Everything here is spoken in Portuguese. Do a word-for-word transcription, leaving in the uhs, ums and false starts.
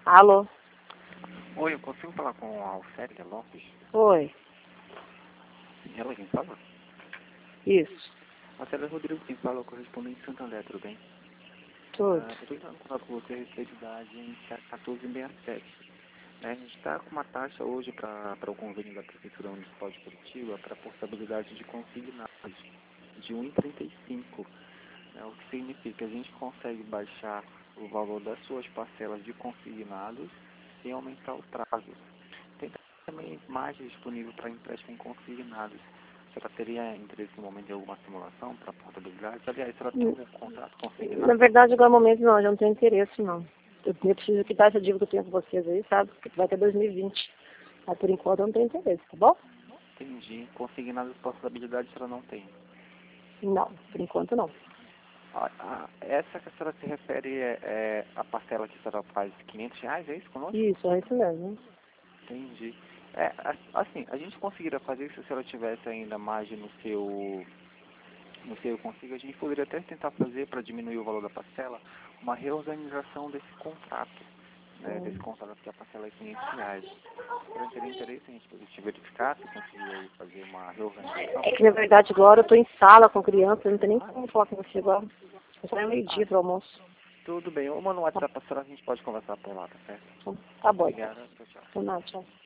Alô? Oi, eu consigo falar com a Alcélia Lopes? Oi. Ela quem fala? Isso. Alcélia Rodrigo quem fala, correspondente de Santander, tudo bem? Tudo. Ah, eu estou entrando em contato com você a respeito da agência quatorze sessenta e sete. Né, a gente está com uma taxa hoje para o convênio da Prefeitura Municipal de Curitiba para portabilidade de consignados de um real e trinta e cinco. Né, o que significa que a gente consegue baixar o valor das suas parcelas de consignados sem aumentar o prazo. Tem também margem disponível para empréstimo em consignados. A senhora teria interesse no momento de alguma simulação para portabilidade? Aliás, a senhora tem algum contrato consignado? Na verdade, agora no momento não, eu não tenho interesse não. Eu eu preciso quitar essa dívida que eu tenho com vocês aí, sabe? Porque vai até dois mil e vinte. Mas por enquanto eu não tenho interesse, tá bom? Entendi. Consignados portabilidade a senhora não tem. Não, por enquanto não. A, a, essa que a senhora se refere é, é a parcela que a senhora faz quinhentos reais, é isso conosco? Isso, é isso mesmo. Entendi. É, a- assim, a gente conseguiria fazer isso se a senhora tivesse ainda margem no seu, no seu consigo. A gente poderia até tentar fazer, para diminuir o valor da parcela, uma reorganização desse contrato, né, desse Hum. contrato que a parcela é quinhentos reais. Para ter interesse, a gente poderia te verificar se conseguir aí fazer uma reorganização. É que na verdade agora eu tô em sala com criança, eu não tenho nem como falar com você agora. Só é meio-dia pro almoço. Tudo bem, ou manda no WhatsApp, a senhora, a gente pode conversar por lá, tá certo? Tá bom, então. Obrigada, tchau, tchau. Então, não, tchau.